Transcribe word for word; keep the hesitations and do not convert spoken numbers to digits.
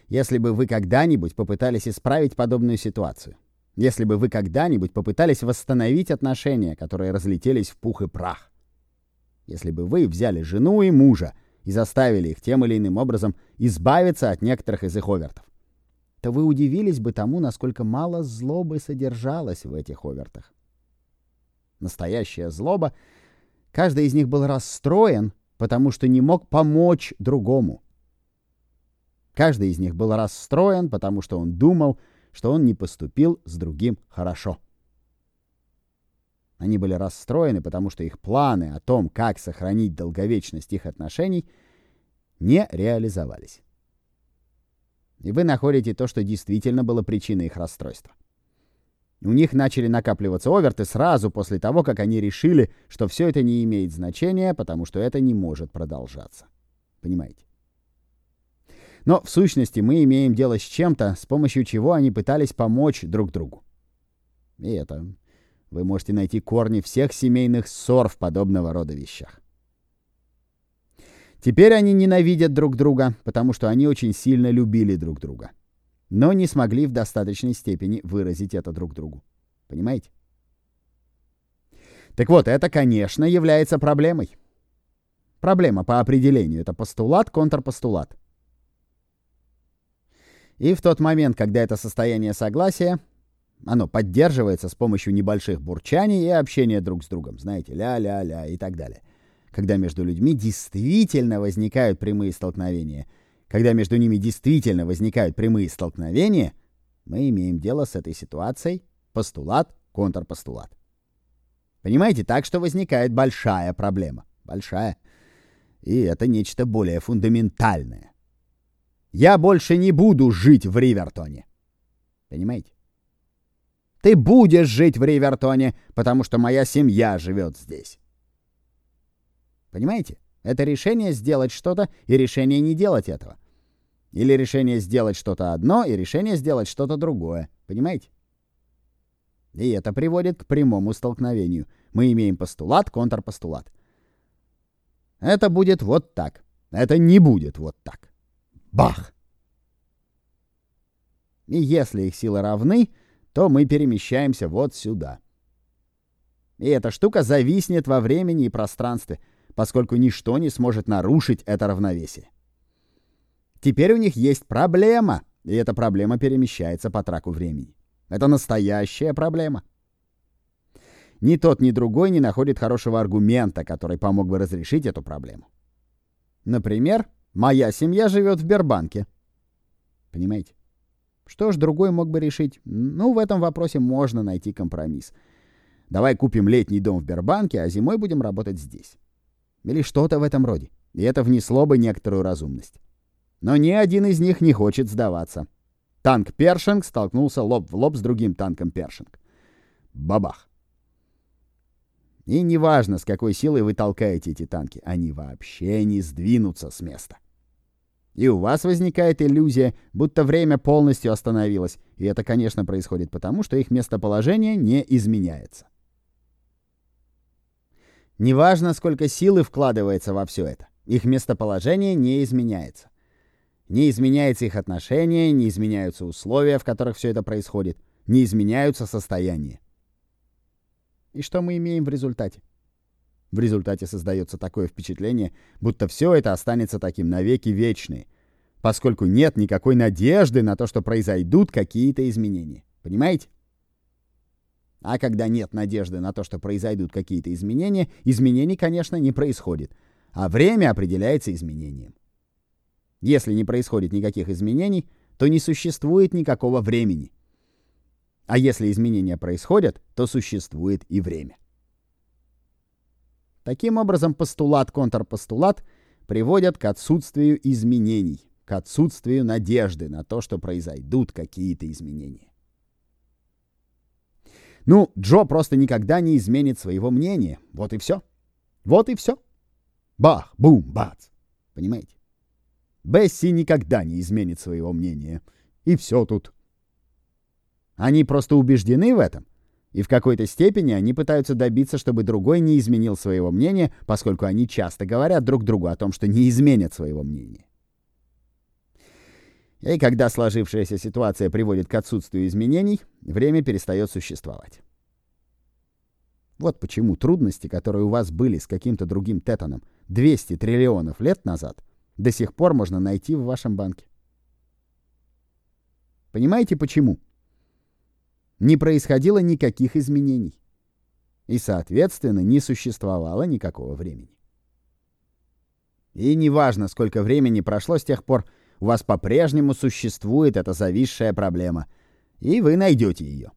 если бы вы когда-нибудь попытались исправить подобную ситуацию. Если бы вы когда-нибудь попытались восстановить отношения, которые разлетелись в пух и прах. Если бы вы взяли жену и мужа и заставили их тем или иным образом избавиться от некоторых из их овертов, то вы удивились бы тому, насколько мало злобы содержалось в этих овертах. Настоящая злоба, каждый из них был расстроен, потому что не мог помочь другому. Каждый из них был расстроен, потому что он думал, что он не поступил с другим хорошо. Они были расстроены, потому что их планы о том, как сохранить долговечность их отношений, не реализовались. И вы находите то, что действительно было причиной их расстройства. У них начали накапливаться оверты сразу после того, как они решили, что все это не имеет значения, потому что это не может продолжаться. Понимаете? Но в сущности мы имеем дело с чем-то, с помощью чего они пытались помочь друг другу. И это... Вы можете найти корни всех семейных ссор в подобного рода вещах. Теперь они ненавидят друг друга, потому что они очень сильно любили друг друга, но не смогли в достаточной степени выразить это друг другу. Понимаете? Так вот, это, конечно, является проблемой. Проблема по определению — это постулат, контрпостулат. И в тот момент, когда это состояние согласия, оно поддерживается с помощью небольших бурчаний и общения друг с другом, знаете, ля-ля-ля и так далее. Когда между людьми действительно возникают прямые столкновения, когда между ними действительно возникают прямые столкновения, мы имеем дело с этой ситуацией постулат, контрпостулат. Понимаете, так что возникает большая проблема. Большая. И это нечто более фундаментальное. Я больше не буду жить в Ривертоне. Понимаете? Ты будешь жить в Ривертоне, потому что моя семья живет здесь. Понимаете? Это решение сделать что-то и решение не делать этого. Или решение сделать что-то одно и решение сделать что-то другое. Понимаете? И это приводит к прямому столкновению. Мы имеем постулат, контрпостулат. Это будет вот так. Это не будет вот так. Бах! И если их силы равны, то мы перемещаемся вот сюда. И эта штука зависнет во времени и пространстве, поскольку ничто не сможет нарушить это равновесие. Теперь у них есть проблема, и эта проблема перемещается по траку времени. Это настоящая проблема. Ни тот, ни другой не находит хорошего аргумента, который помог бы разрешить эту проблему. Например, моя семья живет в Бербанке. Понимаете? Что ж, другой мог бы решить, ну, в этом вопросе можно найти компромисс. Давай купим летний дом в Бербанке, а зимой будем работать здесь. Или что-то в этом роде. И это внесло бы некоторую разумность. Но ни один из них не хочет сдаваться. Танк Першинг столкнулся лоб в лоб с другим танком Першинг. Бабах. И неважно, с какой силой вы толкаете эти танки, они вообще не сдвинутся с места. И у вас возникает иллюзия, будто время полностью остановилось. И это, конечно, происходит потому, что их местоположение не изменяется. Неважно, сколько силы вкладывается во все это. Их местоположение не изменяется. Не изменяется их отношение, не изменяются условия, в которых все это происходит. Не изменяются состояния. И что мы имеем в результате? В результате создается такое впечатление, будто все это останется таким навеки вечные, поскольку нет никакой надежды на то, что произойдут какие-то изменения. Понимаете? А когда нет надежды на то, что произойдут какие-то изменения, изменений, конечно, не происходит, а время определяется изменением. Если не происходит никаких изменений, то не существует никакого времени. А если изменения происходят, то существует и время. Таким образом, постулат-контрпостулат приводят к отсутствию изменений, к отсутствию надежды на то, что произойдут какие-то изменения. Ну, Джо просто никогда не изменит своего мнения. Вот и все. Вот и все. Бах, бум, бац. Понимаете? Бесси никогда не изменит своего мнения. И все тут. Они просто убеждены в этом. И в какой-то степени они пытаются добиться, чтобы другой не изменил своего мнения, поскольку они часто говорят друг другу о том, что не изменят своего мнения. И когда сложившаяся ситуация приводит к отсутствию изменений, время перестает существовать. Вот почему трудности, которые у вас были с каким-то другим тетаном двести триллионов лет назад, до сих пор можно найти в вашем банке. Понимаете почему? Не происходило никаких изменений. И, соответственно, не существовало никакого времени. И неважно, сколько времени прошло с тех пор, у вас по-прежнему существует эта зависшая проблема, и вы найдете ее.